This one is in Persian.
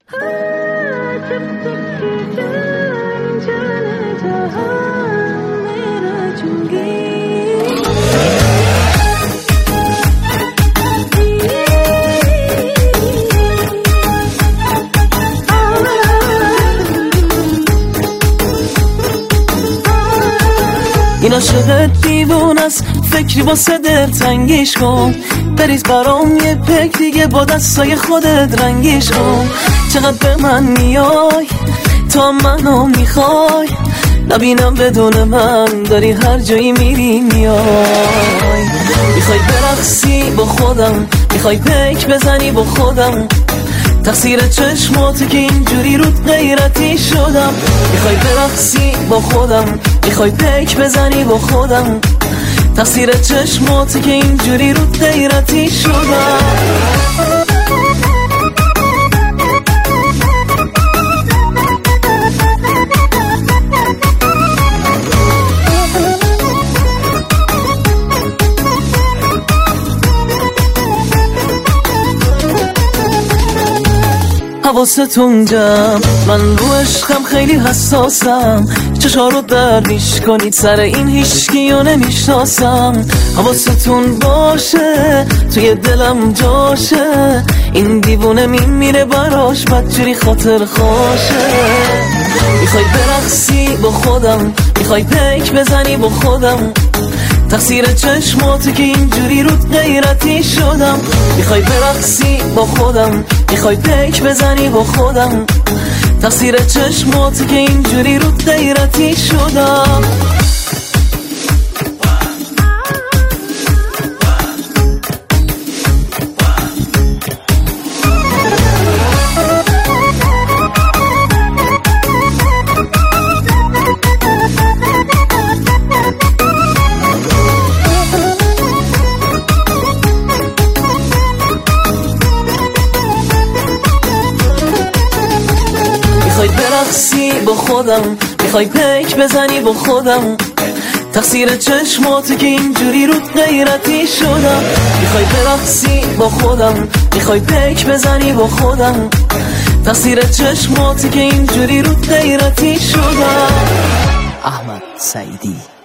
این عاشق دیوون است، فکری واسه دلتنگیش کن. بریز برام یه پک دیگه با دستای خودت رنگیش کن. چقدر به من میای تا منو میخوای، نبینم بدون من داری هر جایی میری میای. میخوای برقصی با خودم، میخوای پک بزنی با خودم، تقصیر چشماتی که اینجوری رود غیرتی شدم. میخوای برقصی با خودم، میخوای پک بزنی با خودم، تقصیر چشماتی که اینجوری رود غیرتی شدم. حواستون جمع، من رو عشقم خیلی حساسم. چشا رو دردیش کنید سر این هیچکیو نمیشناسم. حواستون باشه توی دلم جاشه، این دیوونه میمیره براش بدجوری خاطر خوشه. میخوای برقصی با خودم، میخوای پک بزنی با خودم، تقصیر چشماتی که اینجوری رود غیرتی شدم. میخوای برقصی با خودم، میخوای پک بزنی با خودم، تقصیر چشماتی که اینجوری رود غیرتی شدم. میخوای برقصی با خودم، میخوای پک بزنی با خودم، تقصیر چشماتی که اینجوری رود غیرتی شدم. میخوای برقصی با خودم، میخوای پک بزنی با خودم، تقصیر چشماتی که اینجوری رود غیرتی شدم. احمد سعیدی.